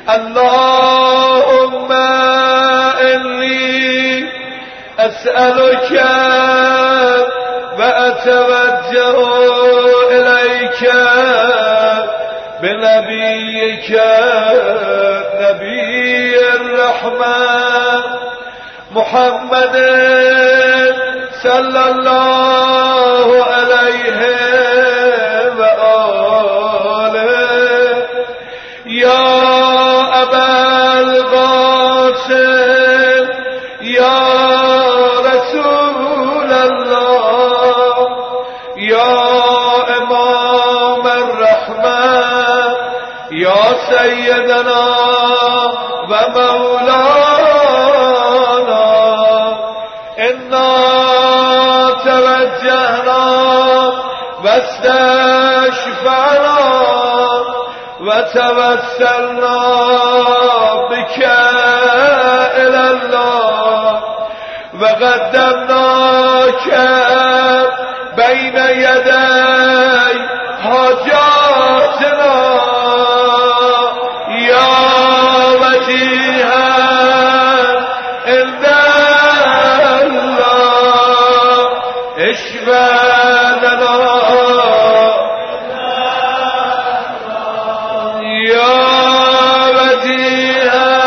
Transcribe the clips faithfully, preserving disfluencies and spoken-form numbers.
اللهم إني أسألك وأتوجه إليك بنبيك نبي الرحمة محمد صلى الله عليه وآله يا أبا القاسم يا رسول الله يا إمام الرحمة يا سيدنا ومولانا إنا توجهنا واستشفعنا وتوسلنا بك إلى الله وقدمناك بين يدي حاجاتنا يا وجيها عند الله اشفع لنا يا وجيها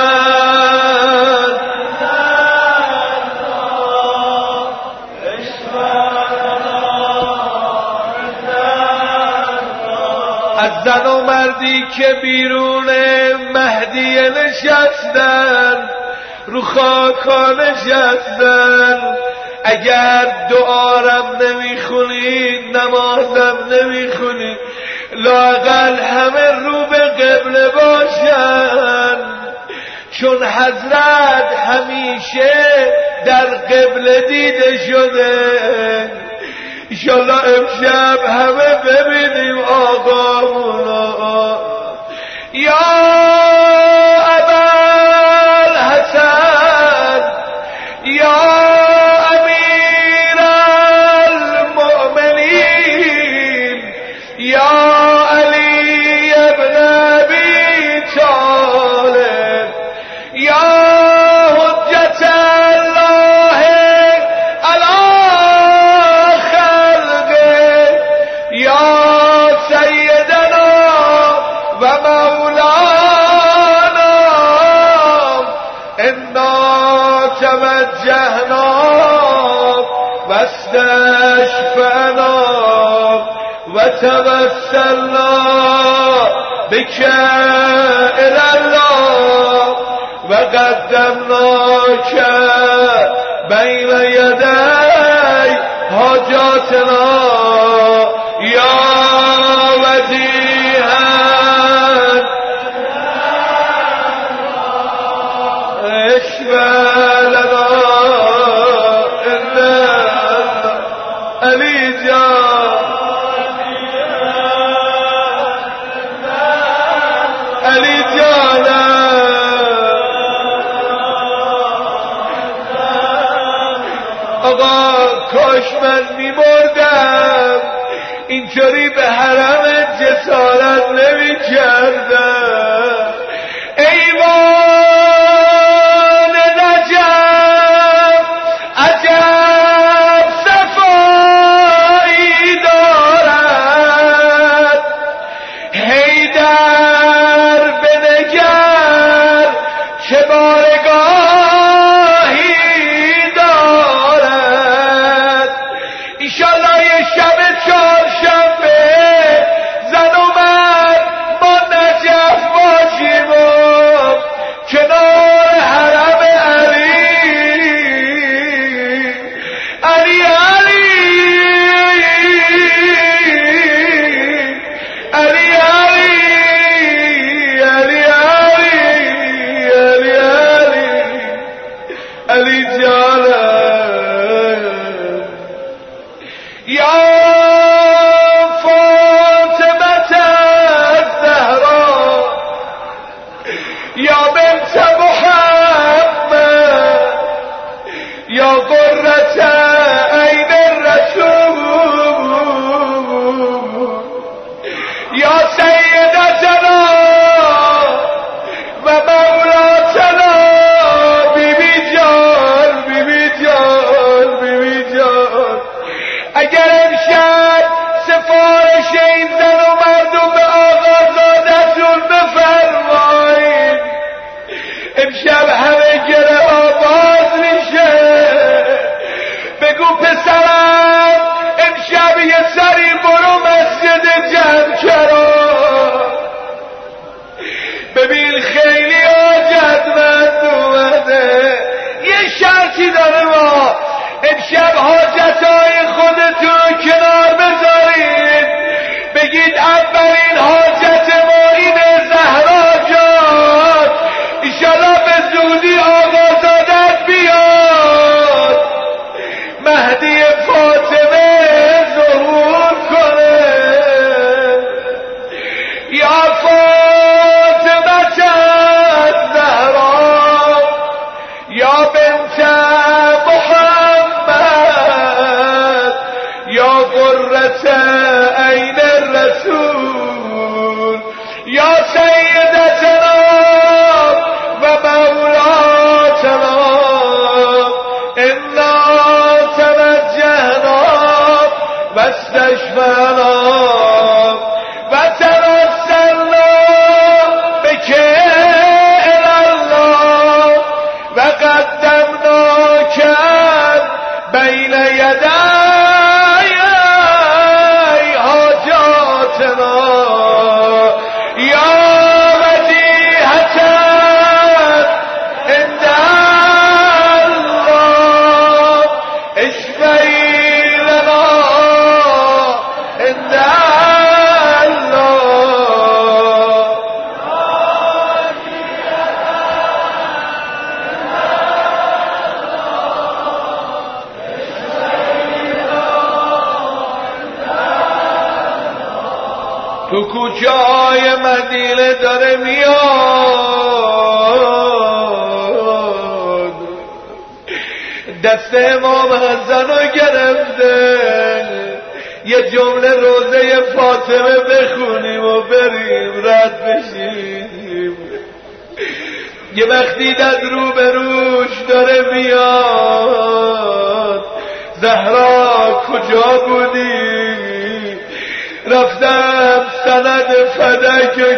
از زن و مردی که بیرون مهدی نشستن رو خاکا نشستن اگر دعارم نمیخونید نمازم نمیخونید لااقل همه رو به قبله باشن چون حضرت همیشه در قبله دیده شده انشالله امشب همه ببینیم آقامونا یا ابوالحسن یا امیر المؤمنین یا علی ابن ابی طالب یا حجت الله علی خلقه یا سیدنا و مولانا انا توجهنا واستشفعنا وتوسلنا بك إلى الله وقدمناك بين يدي حاجاتنا يا وجيها اشفع لنا إن علي جان علی جانم آقا کاش من میمردم اینطوری به حرم جسارت نمی کردم ایوان نجم عجب صفایی دارد حیدر بنگر چه بارگاهی دارد ایشالله یه شب چهارشنبه زن و مرد ما نجف باشیم و کنار حرم علی علی علی علی علی علی جانم یا فاطمه الزهرا یا بنت محمد یا قرة عین الرسول یا سیدتنا و امشب همه گره ها باز میشه. بگو پسرم امشب یه سری برو مسجد جمکران، ببین خیلی حاجتمند اومده. یه شرطی داره ما، امشب حاجتهای خودتون کنار بذارید، بگید اولین حاجت ما اینه زهرا جان، ایشالا به زودی آقازادت بیاد، مهدی فاطمه ظهور کنه. یا فاطمه الزهرا یا بنت محمد یا قرة عین الرسول یا سیدتنا و مولاتنا، انا توجهنا و استشفعنا و توسلنا بک الی الله و قدمناک بین یدی حاجاتنا یا وجیهة عند الله اشفعی لنا عند الله. تو کوچه های مدینه داره میاد، دست امام حسن رو گرفته، یه جمله روزه فاطمه بخونیم و بریم رد بشیم. یه وقتی دد رو به روش داره میاد، زهرا کجا بودی؟ رفتم سند فدک رو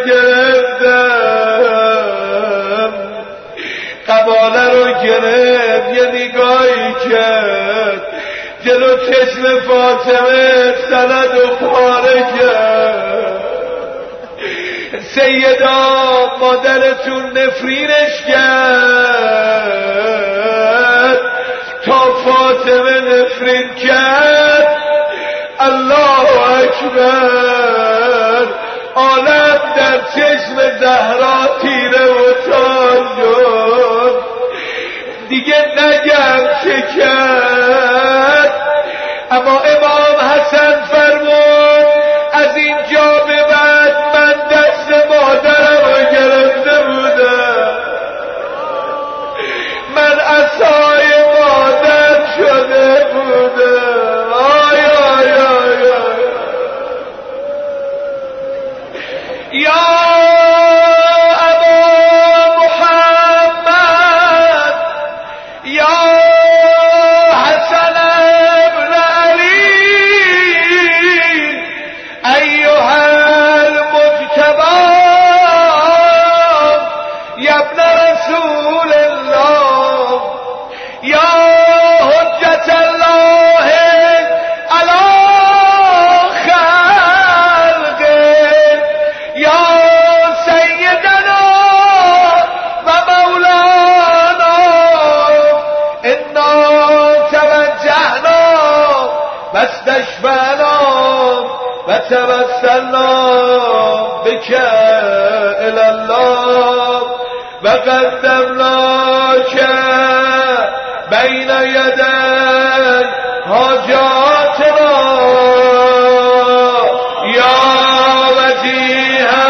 گرفتم، قباله رو گرفت، یه نگاهی کرد جلو چشم فاطمه، سند رو پاره کرد. سیدا مادرتون نفرینش کرد، تا فاطمه نفرین کرد. الله اکبر، عالم در چشم زهرا تیره و تار شد، دیگه نگم چه کرد. اما امام حسن فرمود از اینجا به بعد من دست مادرم رو گرفته بودم، من عصای مادر شده بودم. آی آی آی آی یا ابا محمد یا حسن ابن علی ایها المجتبی یا ابن رسول الله یا حجت الله علی خلقه یا سیدنا و مولانا، انا توجهنا و استشفعنا و توسلنا بک الی الله و قدمناک بین یدی حاجاتنا یا وجیها.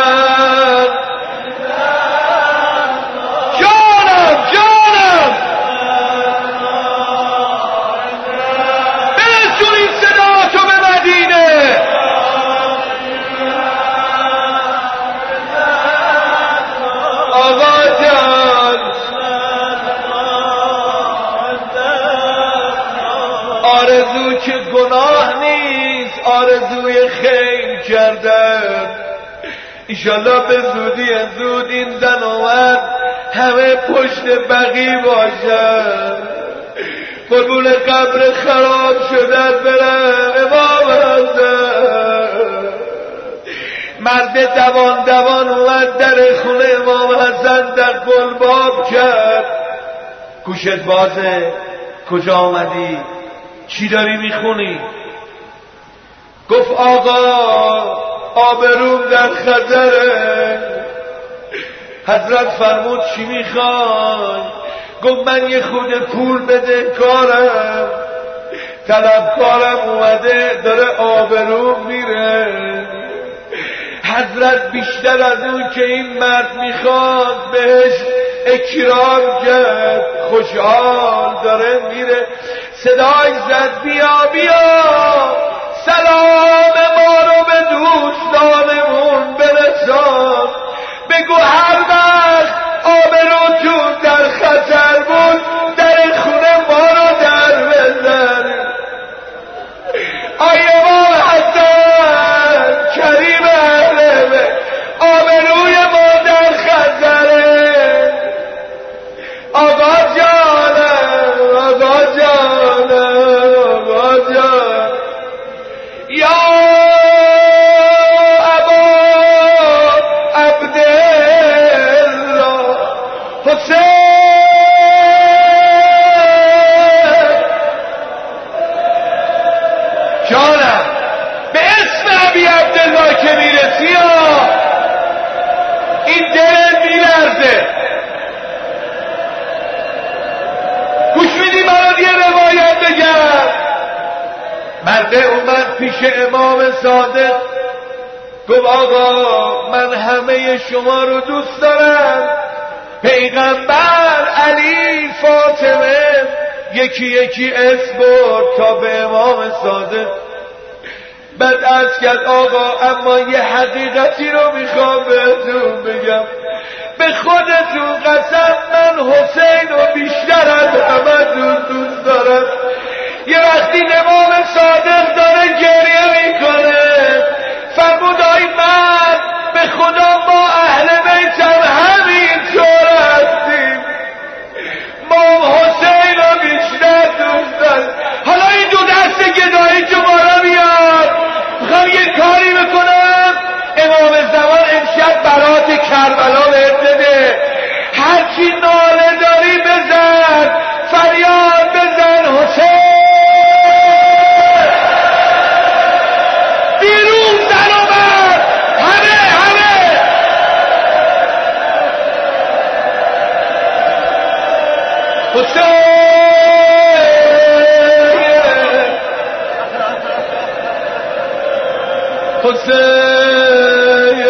جانم جانم برسونی صدا تو به مدینه. آقا جان آرزو که گناه نیست، آرزوی خیر کردن. ایشالله به زودی زود این زن اومد همه پشت بقی باشن، قربون قبر خراب شدن برن. امام حسن مرد دوان دوان اومد در خونه امام حسن در قلباب کرد. گوشت بازه؟ کجا آمدی؟ چی داری میخونی؟ گفت آقا آبروم در خطره. حضرت فرمود چی میخوای؟ گفت من یه خود پول بده کارم، طلبکارم اومده داره آبروم میره. حضرت بیشتر از اون که این مرد میخواد بهش اکرام کرد، خوشحال داره میره، صدای زد بیا بیا سلام ما رو به دوستانمون برسان، بگو هر وقت آبروتون در خطر بود در خونه ما رو در بزن. آیه ما حسن کریم اهل آبروی ما در خطره. آقا جانم آقا جانم آقا جان یا ابا عبدالله حسین جانم به اسم ابی عبدالله که میرسی ها این دل میلرزه. گوش میدی برات یه روایت بگم. مرده اومد پیش امام صادق گفت آقا من همه شما رو دوست دارم، پیغمبر، علی، فاطمه، یکی یکی اسم برد تا به امام صادق. بعد عرض کرد آقا اما یه حقیقتی رو میخوام بهتون بگم، به خودتون قسم من حسین رو بیشتر از همه دوست دارم. یه وقتی امام صادق داره گریه میکنه فرمود آی من به خدا ما اهل بیتم همینطور هستیم، ما حسین رو بیشتر دوست داریم. حالا این دو دست گدایی که بالا بیاد میخوام یه کاری بکنم، امام زمان امشب برات کربلا بهت بده، هرچی ناله داری بزن، فریاد بزن حسین. بیرون زن و مرد همه همه حسین حسین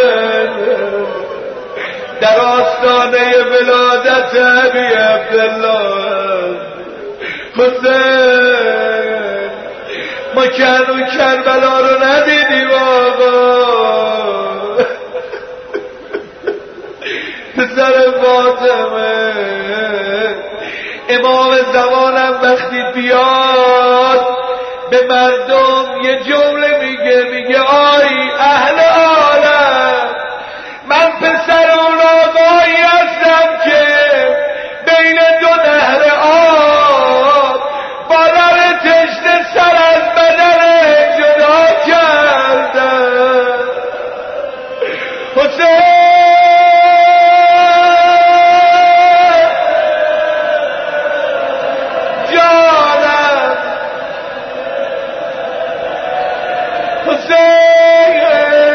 در آستانه ولادت ابی عبدالله حسین ما کنون کربلا رو ندیدیم آقا. پسر فاطمه امام زمانم وقتی بیاد به مردم یه جمله میگه، میگه آی اهل عالم من پسر اون آقایی هستم که بین دو نهر آب بالر تشنه سر از بدن جدا کردم. حسین جانم حسین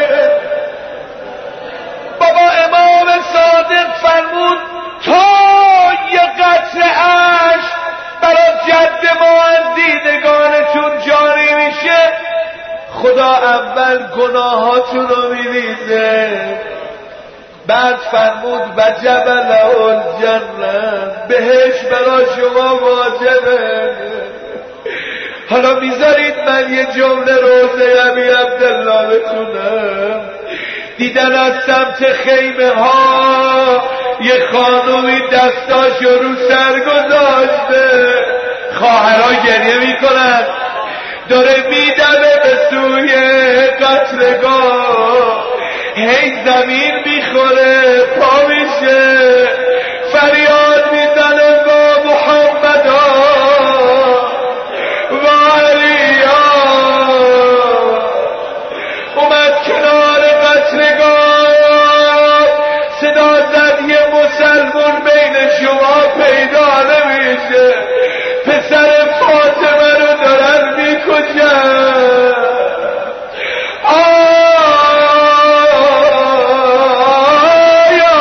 بابا امام صادق فرمود تا یه قطره عشق برای جد ما از دیدگانتون جاری میشه خدا اول گناهاتون رو میریزه، بعد فرمود وجب له الجنه، بهش برای شما واجبه. حالا میذارید من یه جمله روزه ابی عبدالله بکنم. دیدن از سمت خیمه ها یه خانومی دستاشو رو سر گذاشته، خواهرها گریه میکنن، داره میدمه به سوی قتلگاه، هی زمین میخوره پا میشه، که پسر فاطمه رو دارن میکشن. آیا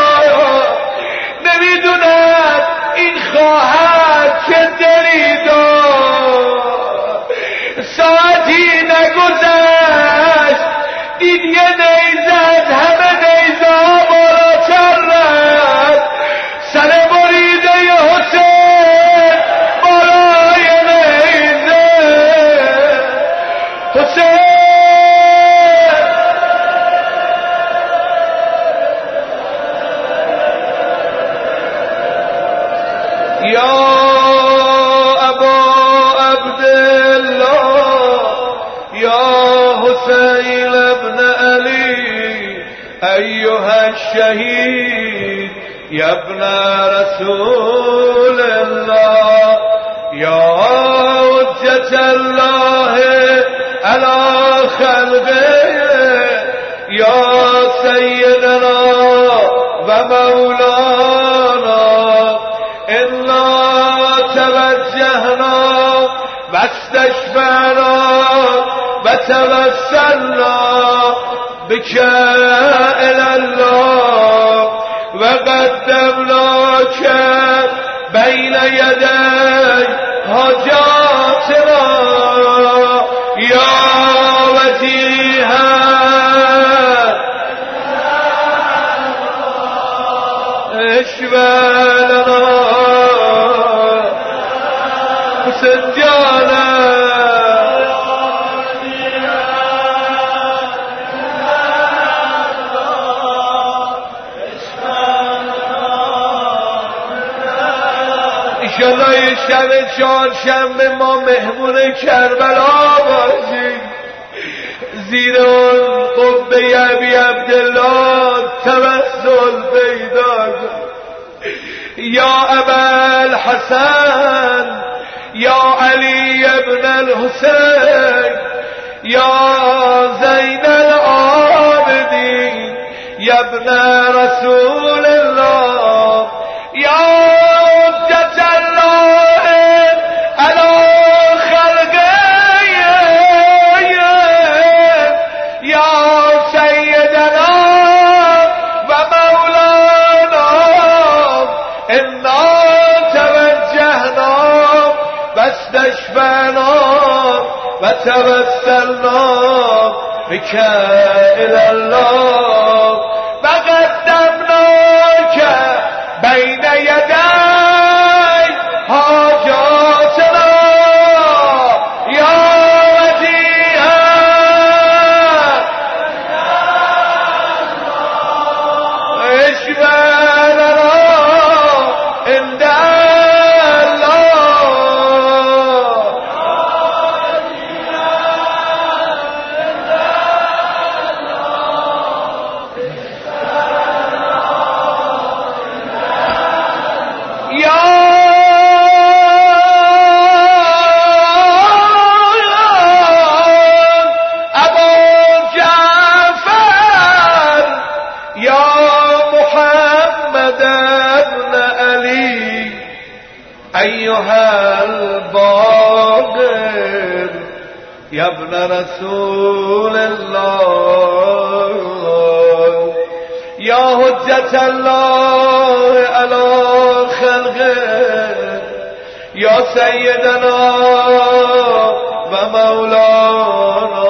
نمیدونم این خواهد چه دلی دار، ساعتی نگذشت دید یه نیزه از همه نیزه ها بالاتر رفت، سر بریده حسین بالای نیزه. حسین یا ابا عبدالله یا حسین ابن علی ایها الشهید یا ابن رسول الله یا حجت الله علی خلقه یا سیدنا و مولانا انا توجهنا واستشفعنا وتوسلنا بك إلى الله وقدمناك بين يدي حاجاتنا يا وجيها اشفى لنا حسين جانا. ایشالله این شب چهارشنبه ما مهمون کربلا باشیم، زیر اون قبه ابی عبدالله توسل پیدا کن. یا ابوالحسن یا علی ابن الحسین یا زین العابدین یا ابن رسول الله یا حجت الله علی خلقه یا سیدنا و مولانا انا توجهنا واستشفعنا وتوسلنا بك إلى الله وقدمناك بين يدي حاجاتنا يا وجيها اشفى لنا عند أيها الباقر يا ابن رسول الله يا حجة الله على خلقه يا سيدنا ومولانا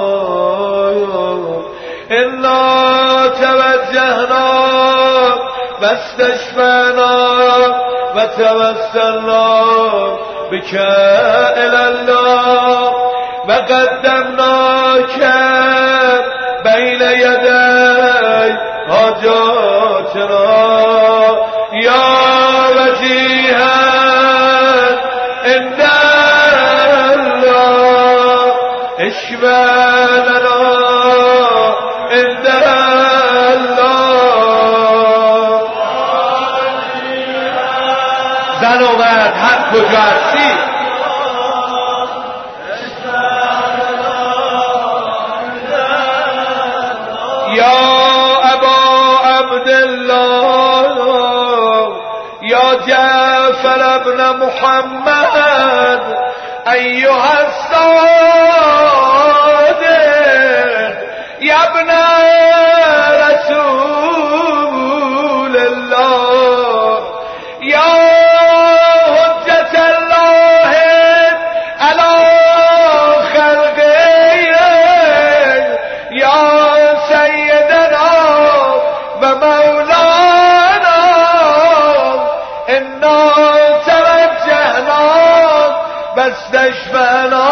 إنا توجهنا واستشفعنا وتوسلنا بك إلى الله وقدمناك بين يدي حاجاتنا يا وجيها عند الله اشفى لنا عند زن و مرد هر کجا هستی یا ابا عبدالله یا جا جعفر ابن محمد أيها الصادق يا ابن رسول الله يا حجة الله على خلقه يا سيدنا ومولانا إنا توجهنا واستشفعنا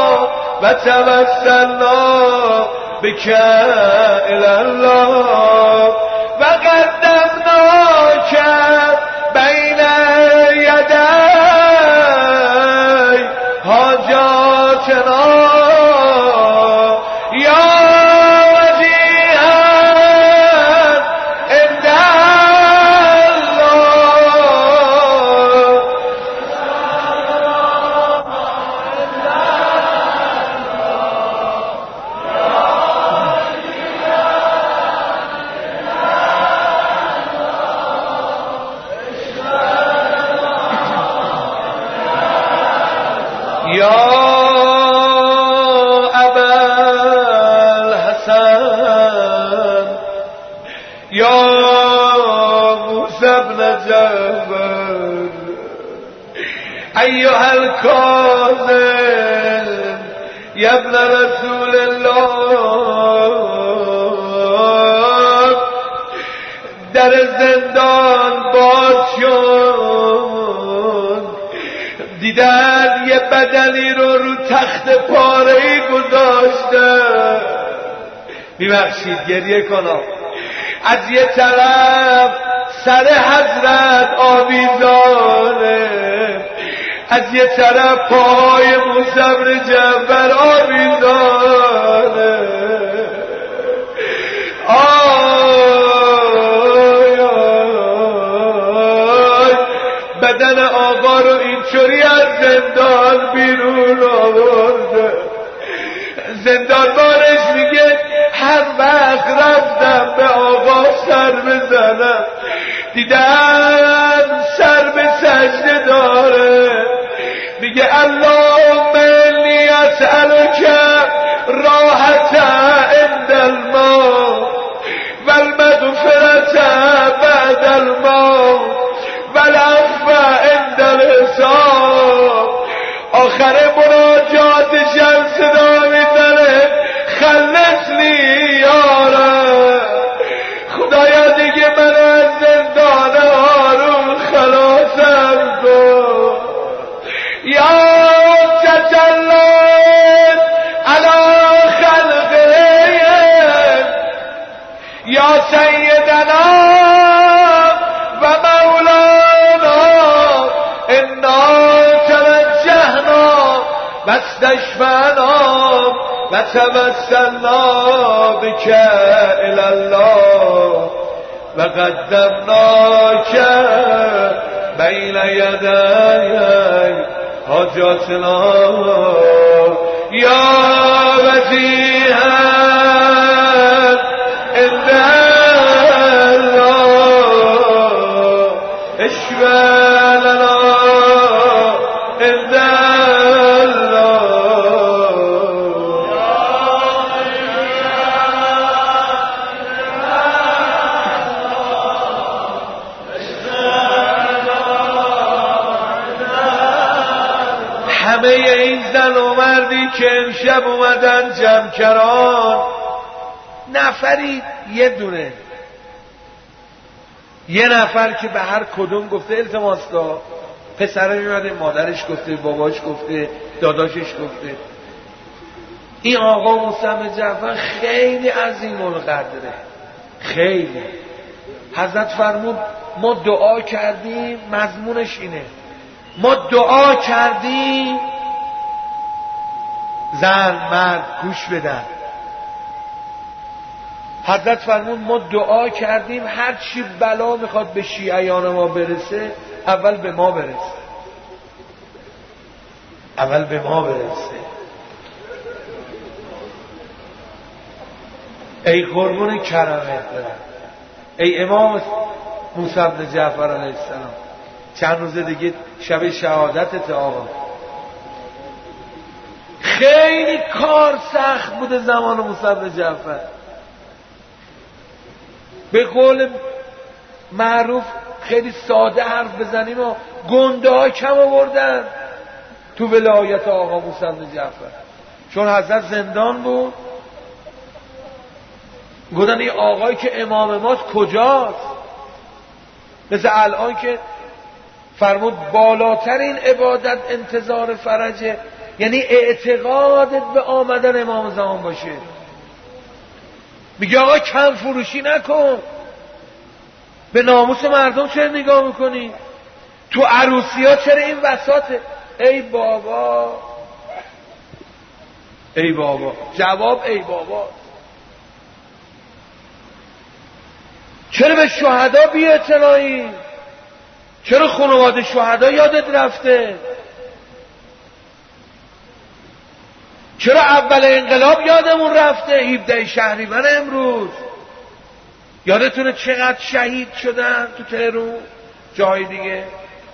وتوسلنا بك إلى الله وقدمناك بين يدي حاجاتنا يا وجيها عند الله يا أبا الحسن يا موسى بن جبل أيها الكاظم يا ابن رسول الله در زندان باز شد دیدن یه بدنی رو رو تخت پاره‌ای گذاشته. میبخشید گریه کنم. از یه طرف سر حضرت آویزانه، از یه طرف پاهای موسی بن جعفر آویزانه. آی آی بدن آقا رو اینطوری از زندان بیرون آورده. زندانبانش میگه هر وقت رفتم به آقا سر بزنم دیدم سر به سجده داره، میگه اللهم انی اسألک راحت عند الموت والمغفرة بعد الموت والعفو عند الحساب. آخر مناجاتش هم صدا میزنه خلصنی یارم، خدایا دیگه من از زندان هارون خلاصم کن. یا حجت الله علی خلقه یا سیدنا و مولانا انا توجهنا واستشفعنا وتوسلنا بك إلى الله وقدمناك بين يدي حاجاتنا يا وجيها عند الله اشفع لنا عند همه این زن و مردی که امشب اومدن جمکران، نفری یه دونه، یه نفر که به هر کدوم گفته التماس دا، پسره میمده مادرش گفته، باباش گفته، داداشش گفته. این آقا موسی بن جعفر خیلی عظیم القدره، خیلی. حضرت فرمود ما دعا کردیم، مضمونش اینه، ما دعا کردیم، زن مرد گوش بدن. حضرت فرمود ما دعا کردیم هر چی بلا میخواد به شیعیان ما برسه اول به ما برسه، اول به ما برسه. ای قربون کرمت برم، ای امام موسی بن جعفر علیه السلام، چند روز دیگه شب شهادتت آقا. خیلی کار سخت بوده زمان موسی بن جعفر. به قول معروف خیلی ساده حرف بزنیم و گنده ها کم آوردن تو ولایت آقا موسی بن جعفر، چون حضرت زندان بود. گفتن این آقایی که امام ماست کجاست؟ مثل الان که فرمود بالاترین عبادت انتظار فرجه، یعنی اعتقادت به آمدن امام زمان باشه. میگه آقا کم فروشی نکن، به ناموس مردم چرا نگاه میکنی؟ تو عروسی ها چرا این وساطه؟ ای بابا ای بابا، جواب ای بابا. چرا به شهدا بی اعتنایی؟ چرا خانواده شهدا یادت رفته؟ چرا اول انقلاب یادمون رفته؟ هفدهم شهریور امروز یادتونه چقدر شهید شدن تو تهران جای دیگه؟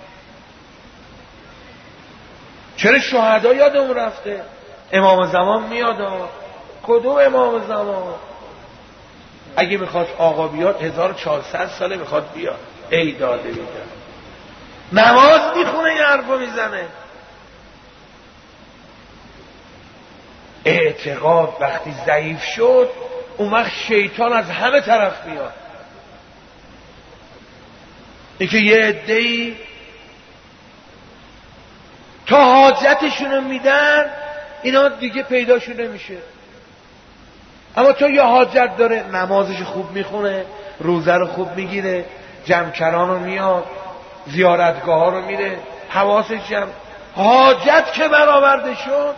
چرا شهدا یادمون رفته؟ امام زمان میاد. کدوم امام زمان؟ اگه میخواد آقا بیاد هزار و چهارصد ساله میخواد بیاد. ای داده بیداد، نماز میخونه این حرفو میزنه. اعتقاد وقتی ضعیف شد اون وقت شیطان از همه طرف میاد. این که یه عده‌ای تا حاجتشونو میدن اینا دیگه پیداشون نمیشه. اما تو یه حاجت داره، نمازش خوب میخونه، روزه رو خوب میگیره، جمعکران رو میاد، زیارتگاه ها رو میره، حواسش جمع، حاجت که برآورده شد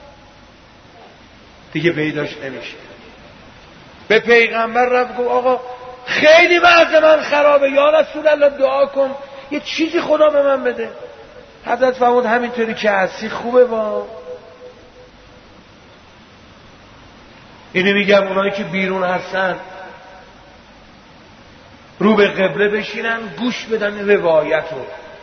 دیگه پیداش نمیشه. به پیغمبر رفت گفت آقا خیلی وضع من خرابه، یا رسول الله دعا کن یه چیزی خدا به من بده. حضرت فرمود همینطوری که هستی خوبه. با اینو میگم اونایی که بیرون هستن رو به قبله بشینن گوش بدن روایت رو.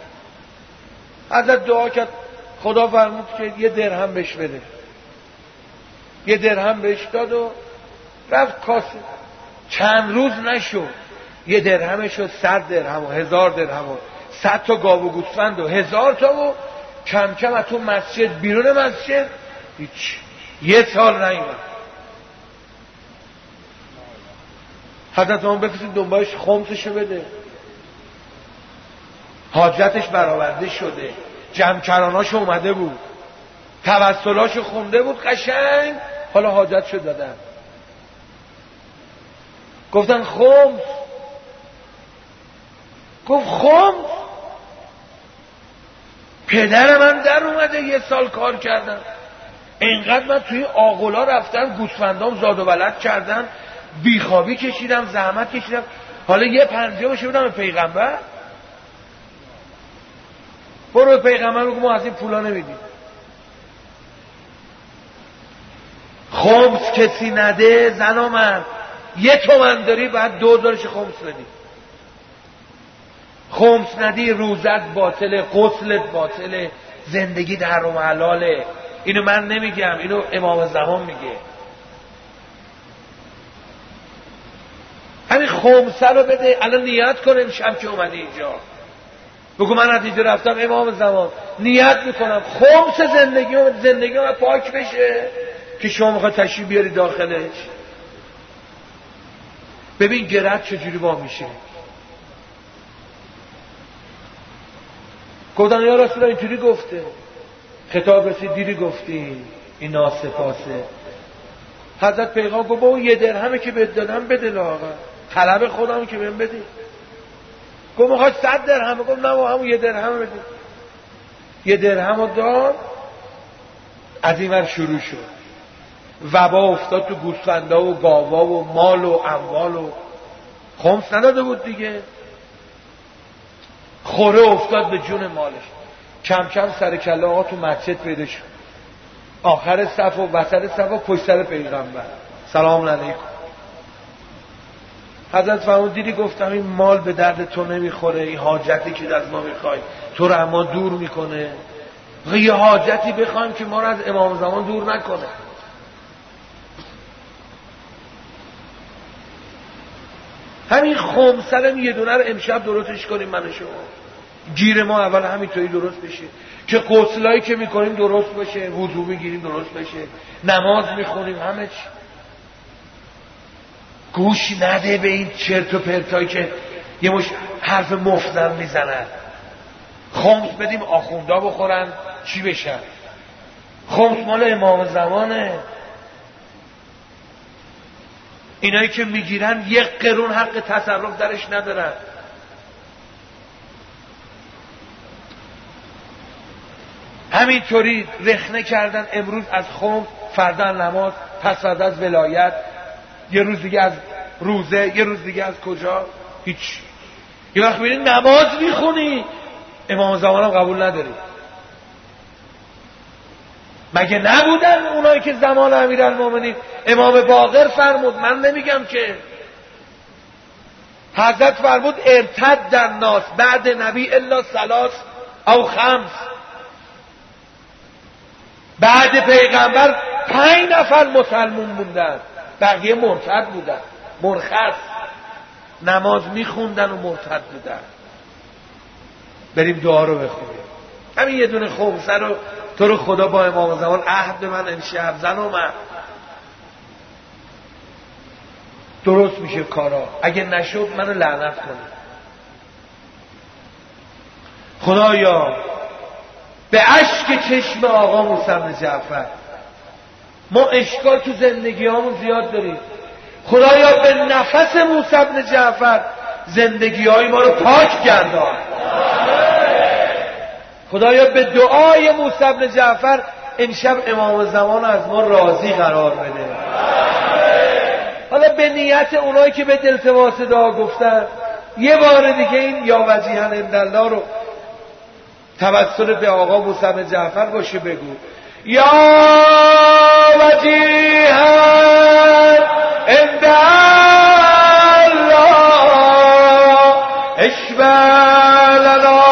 حضرت دعا کرد، خدا فرمود که یه درهم بهش بده. یه درهم بهش داد و رفت کاسه. چند روز نشد یه درهم شد صد درهم و هزار درهم و صد تا گاو و گوسفند و هزار تا و کم کم از تو مسجد بیرون مسجد هیچ. یه سال نیومد. حضرت ما بفرستید دنبالش خمسشو بده. حاجتش برآورده شده، جمعکراناش اومده بود، توسلاشو خونده بود قشنگ، حالا حاجتشو دادن. گفتن خمس. گفت خمس؟ پدر من در اومده یه سال کار کردن، اینقدر من توی آغولا رفتم، گوسفندام زاد و ولد کردن، بیخوابی کشیدم، زحمت کشیدم، حالا یه پنجمش بدم به پیغمبر؟ برو به پیغمبر بگو ما از این پولا نمیدیم. خمس کسی نده زن و مرد، یه تومن داری باید دو دارش خمس بدی. خمس ندی روزت باطله، غسلت باطله، زندگی در حرام حلاله. اینو من نمیگم، اینو امام زمان میگه. همین خمسه رو بده. الان نیت کن امشب که اومدی اینجا، بگو من از اینجا رفتم امام زمان نیت میکنم خمس زندگی زندگی رو پاک بشه که شما میخواد تشریف بیاری داخلش. ببین گرد چجوری با میشه. گفتن یا رسول الله اینجوری گفته، خطاب رسید دیری گفتی این ناسپاسه. حضرت پیغمبر گفت با اون یه درهمه که بهت دادم بده لاغر، طلب خودم که بهم بده. گفت میخواد صد درهم. گفت نه با همون یه درهم بده. یه درهم رو داد. از این ور شروع شد وبا افتاد تو گوسفندا و گاوا و مال و اموال و خمس نداده بود دیگه. خوره افتاد به جون مالش. کم کم سر کله آقا تو مسجد پیدا شد، آخر صف و وسط صف و پشت سر پیغمبر سلام علیکم. حضرت فرمود دیدی گفتم این مال به درد تو نمیخوره، این حاجتی که از ما میخوای تو رو اما دور میکنه. یه حاجتی بخوایم که ما رو از امام زمان دور نکنه. همین خمسرم یه دونه رو امشب درستش کنیم من و شما. گیر ما اول همینطوری درست بشه که غسلایی که میکنیم درست بشه، وضو میگیریم درست بشه، نماز میخونیم، همه چی. گوش نده به این چرت و پرتایی که یه مش حرف مفت میزنن. خمس بدیم آخوندا بخورن چی بشن؟ خمس مال امام زمانه. اینایی که میگیرن یک قرون حق تصرف درش ندارن. همینطوری رخنه کردن امروز از خمس، فردا نماز، پس فردا از ولایت، یه روز دیگه از روزه، یه روز دیگه از کجا؟ هیچ. یه وقت ببینید نماز میخونی امام زمان هم قبول نداری. مگه نبودن اونایی که زمان امیرالمومنین امام باقر فرمود؟ من نمیگم که. حضرت فرمود ارتد در ناس بعد نبی الا ثلاث او خمس. بعد پیغمبر پنج نفر مسلمون موندن، بقیه مرتد بودن، مرخص، نماز میخوندن و مرتد بودن. بریم دعا رو بخونیم. همین یه دونه خمسه رو تو رو خدا با امام زمان عهد به من امشب زن و من درست میشه کارا. اگه نشد منو لعنت کنه. خدایا به اشک چشم آقا موسی بن جعفر، ما اشکال تو زندگی هامون زیاد داریم، خدایا به نفس موسی بن جعفر زندگی های ما رو پاک گردان. خدایا به دعای موسی بن جعفر امشب امام زمان از ما راضی قرار بده. حالا به نیت اونایی که به التماس دعا گفتن یه بار دیگه این یا وجیها عندالله رو توسل به آقا موسی بن جعفر باشه بگو. یا وجیها عندالله اشفع لنا.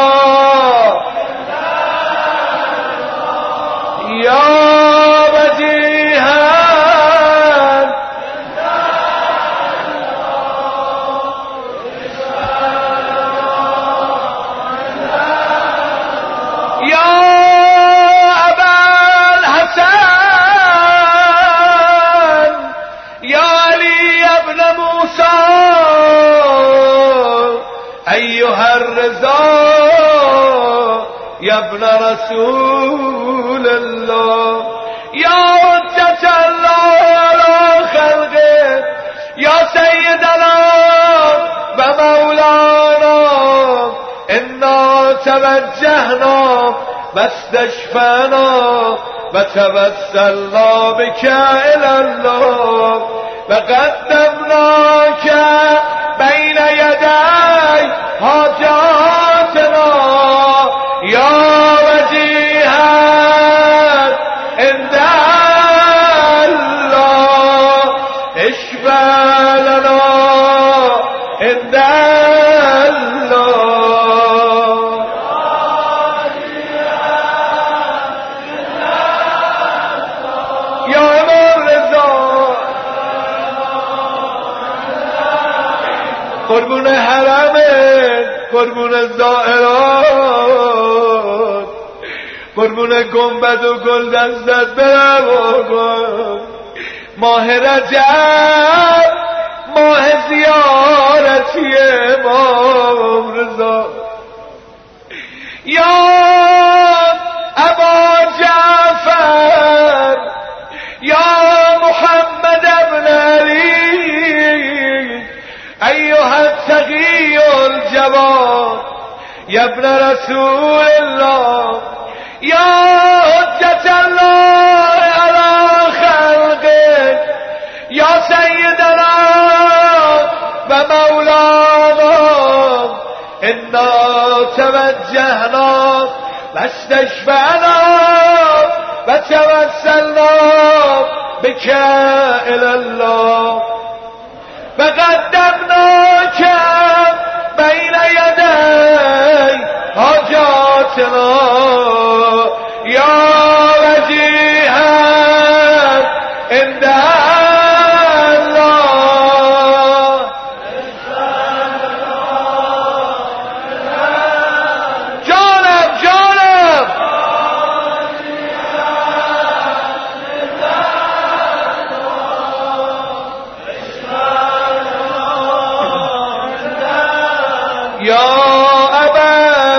یا وجیها ایها الرضا یا ابن رسول الله یا حجت الله علی خلقه یا سیدنا و مولانا انا توجهنا و استشفعنا و توسلنا بک الی الله و قدمناک بین یدی حاجاتنا یا وجیها عندالله اشفع لنا عندالله. یا امام رضا قربون حرمت، قربون زائرات، قربون گنبد و گل دستت برم آقا. ماه رجب ماه زیارتی امام رضا. یا ابا جعفر یا محمد ابن علی ایها التقی الجواد یا ابن رسول الله یا حجت الله علی خلقه یا سیدنا و مولانا انا توجهنا و استشفعنا و توسلنا بک الی الله وقدمناک بین یدی حاجاتنا یا وجیها عند الله. جانم جانم یا ابا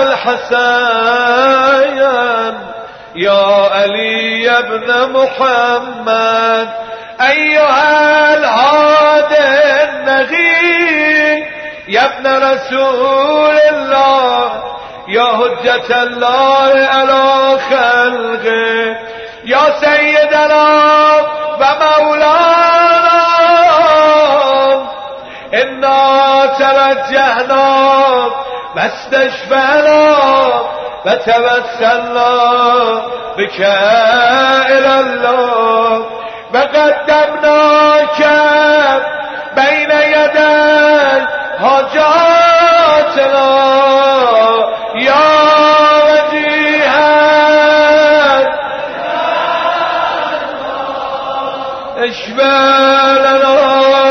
الحسین یا علی ابن محمد ایها الهادی النقی یا ابن رسول الله یا حجت الله علی خلقه یا سیدنا و مولانا انا توجهنا و استشفعنا و توسلنا بك الى الله و قدمناک بین یدی حاجاتنا یا وجیها اشفع لنا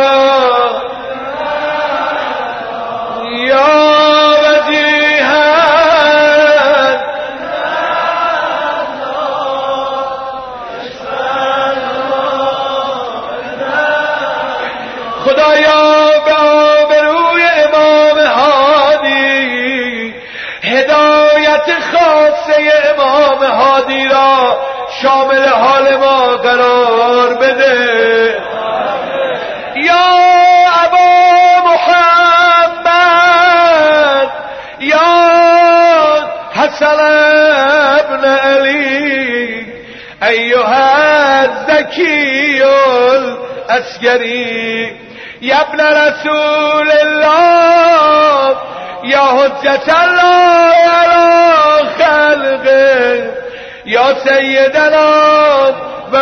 خدایا به آبروی امام هادی هدایت خاصه امام هادی را شامل حال ما قرار بده. یا ابا محمد یا حسن ابن علی ایها الزکی العسکری یا ابن رسول الله یا حجت الله علی خلقه یا سیدنا و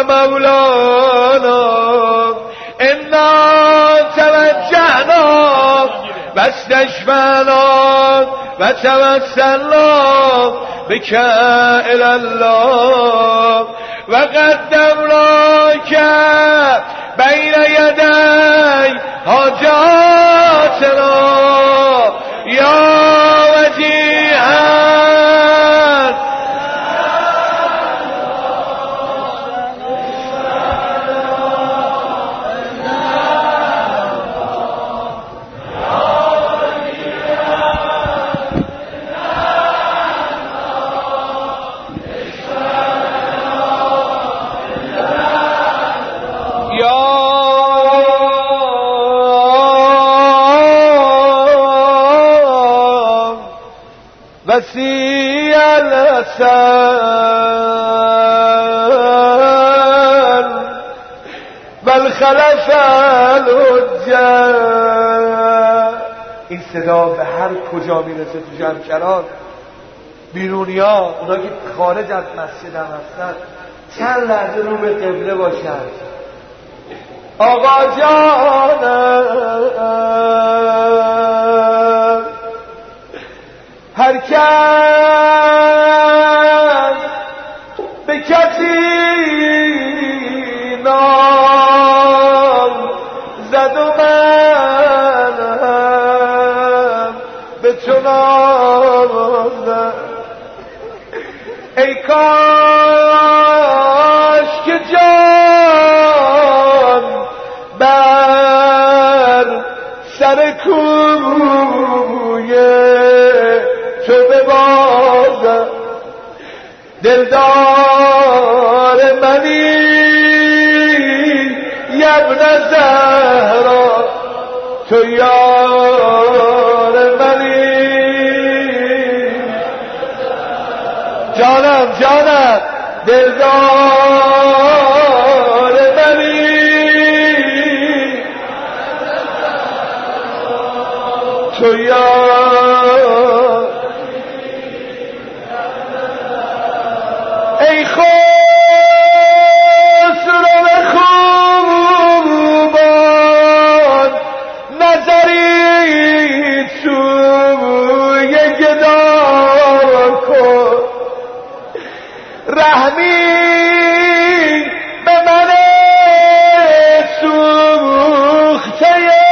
مولانا انا توجهنا و استشفعنا و توسلنا بك الى الله و قدمناک بین یدی حاجاتنا یا وجیها وسيع الأسان بل خلف الحجة. این صدا به هر کجا میرسه تو جمشران بیرونی ها، اونا که خارج از مسجد هم هستن، چند لحظه رو به قبله باشن. آقا جانم هر کس به کسی نام زد و منم به تو نام زد. ای کاش که جان بر سر کویه تو ببازم، دلدار منی ابن زهرا تو یار منی. جانم جانم دلدار منی تو یار. ای خسرو خوبان بکن، رحمی به من سوخته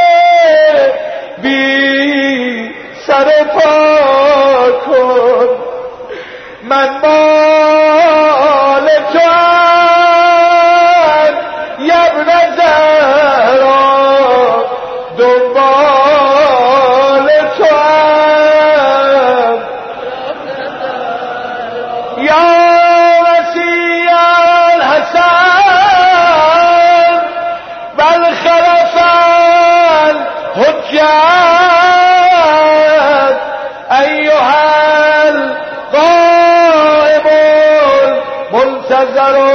بی سر پا کن. من مال توام یبن زهرا، دنبال توام یا وسیع الحسن والخلف الحجت ایها القائم المنتظر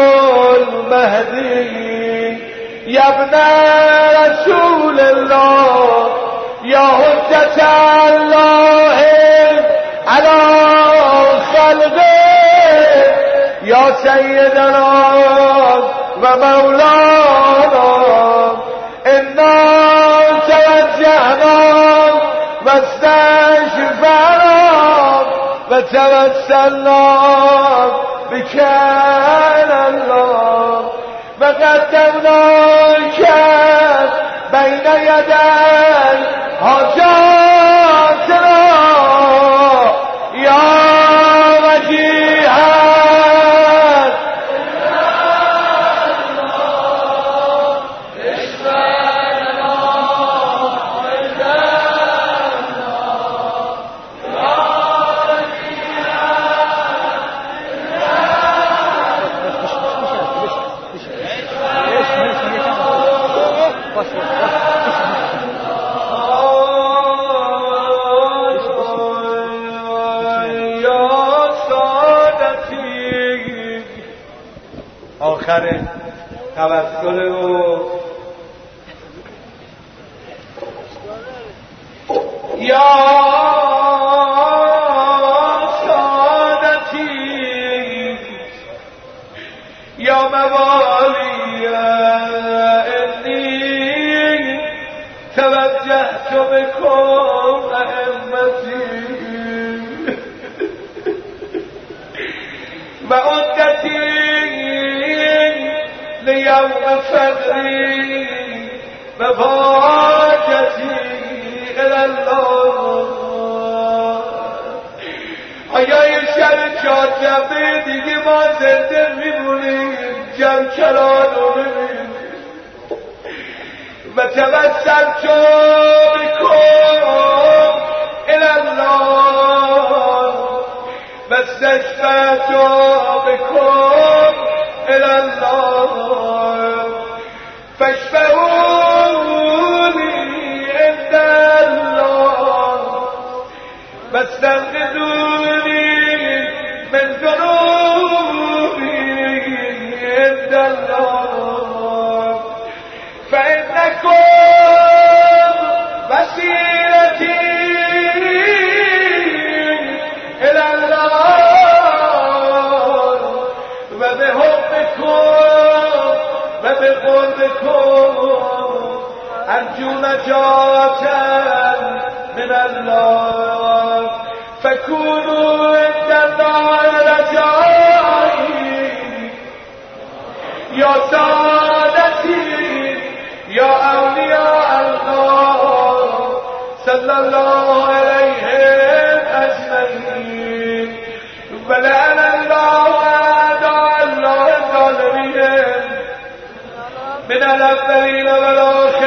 المهدی یا ابن رسول الله یا حجت الله علی خلقه یا سیدنا و مولانا انا توجهنا و استشفعنا و توسلنا بکن الله و قدمناک بین یدی حاجاتنا یا وجیها. آخر توسل و یا سادتی یا موالی انی توجهت بکم ائمتی و عدتی لیوم فقری و حاجتی الی الله. آیا این شب چهارشنبه دیگه ما زنده میمونیم؟ جمع کلان رو ببینیم و توسلت بکن الی الله و استشفعت بکن الی الله فاشفعونی عند الله واستنقذونی من ذنوبی عند الله فإنکم وسیلتی الی الله و بحبکم و بقربکم ارجو نجاتا من الله فکونوا عند الله رجایی یا سادتی یا اولیاء الله صلی الله علیهم اجمعین و لعن الله اعداء الله الظالمین من الاولین و الاخرین